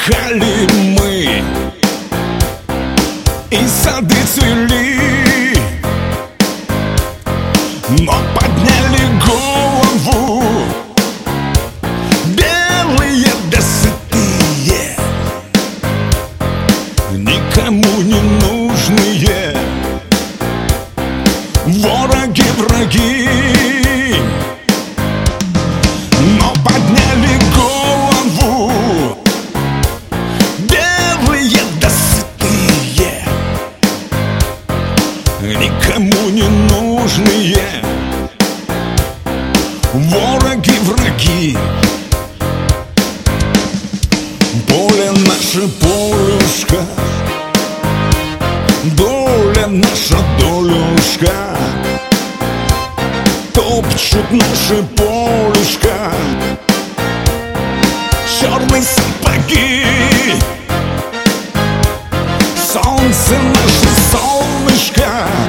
Пахали мы, и сады цвели, но подняли голову белые да сытые, никому не нужные вороги, враги. Но подняли голову белые да сытые, никому не нужные вороги, враги. Поле наше полюшка, доля наша долюшка, топчут наши полюшка черные сапоги. Солнце наше солнышко,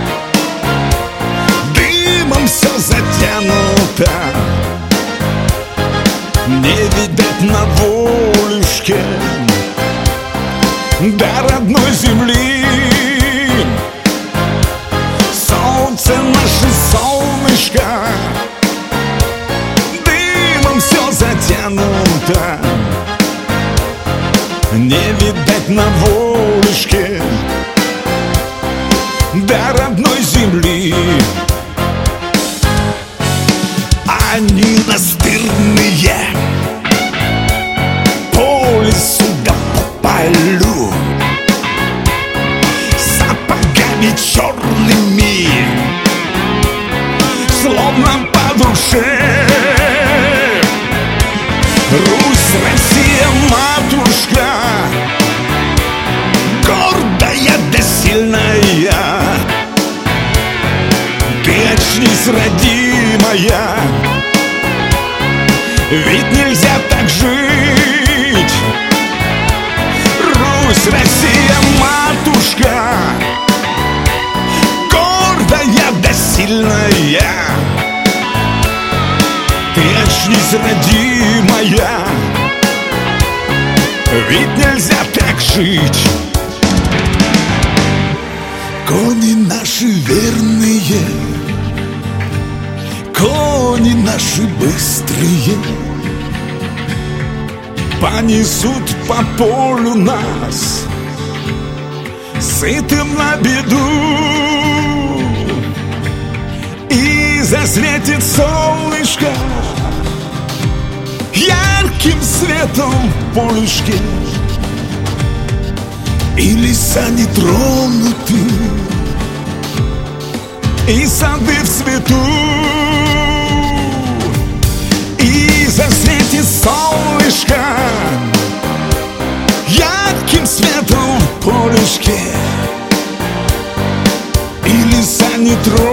дымом все затянуто, не видать на волюшке до родной земли. Солнце наше солнышко, дымом все затянуто, не видать на волюшке до родной земли. Они настырные, по лесу да по полю, сапогами черными, словно по душе. Русь, Россия, матушка, гордая да сильная, ты очнись, родимая, ведь нельзя так жить. Русь, Россия, матушка, гордая да сильная, ты очнись, родимая, ведь нельзя так жить. Кони наши верные, кони наши быстрые, понесут по полю нас сытым на беду. И засветит солнышко ярким светом в полюшке, и леса не тронуты, и сады в цвету. И засветит солнышко ярким светом в полюшке, и леса не тронуты,